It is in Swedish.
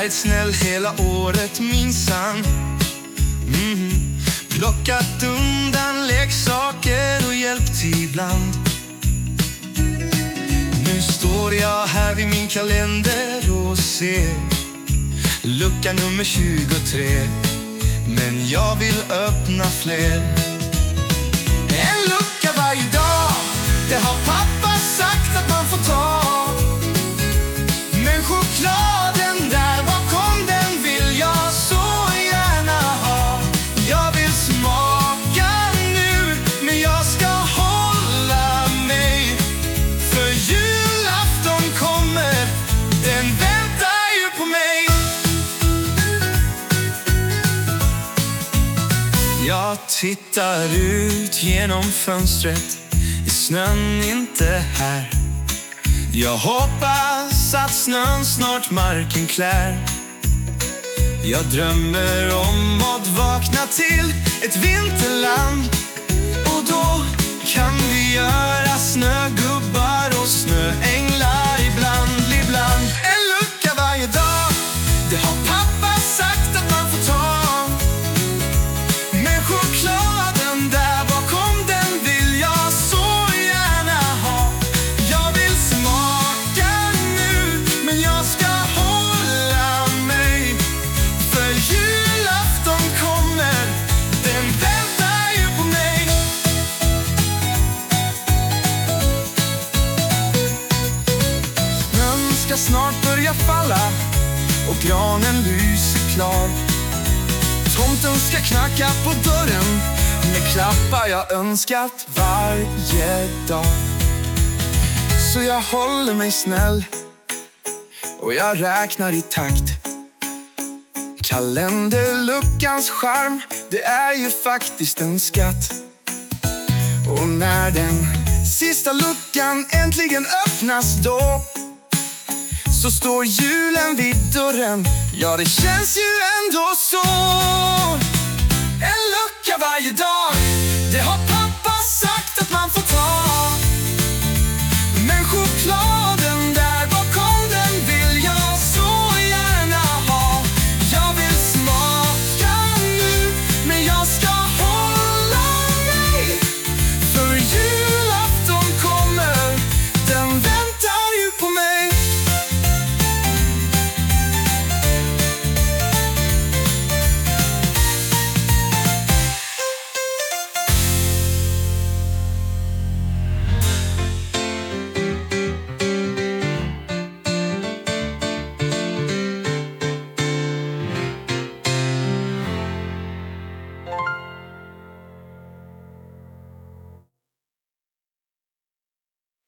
varit snäll hela året minsann. Plockat undan leksaker och hjälpt ibland. Nu står jag här vid min kalender och ser lucka nummer 23. Men jag vill öppna fler. En lucka varje dag, det har pappa sagt att man får ta. Men chokladen där bakom, den vill jag så gärna ha. Jag vill smaka nu, men jag ska hålla mig. För julafton kommer, den väntar ju på mig. Jag tittar ut genom fönstret, är snön inte här? Jag hoppas att snön snart marken klär. Jag drömmer om att vakna till ett vinterland. Och då kan vi göra snögubbar och snöänglar ibland. En lucka varje dag, det har pappa sagt att man får ta. Men chokladen där bakom, den vill jag så gärna ha. Jag vill smaka nu, men jag ska hålla mig. För julafton kommer, den väntar ju på mig. Snön ska snart börja falla och granen lyser klar. Tomten ska knacka på dörren med klappar jag önskat varje dag. Så jag håller mig snäll och jag räknar i takt. Kalenderluckans charm, det är ju faktiskt en skatt. Och när den sista luckan äntligen öppnas då, så står julen vid dörren. Ja, det känns ju ändå så. En lucka varje dag, det har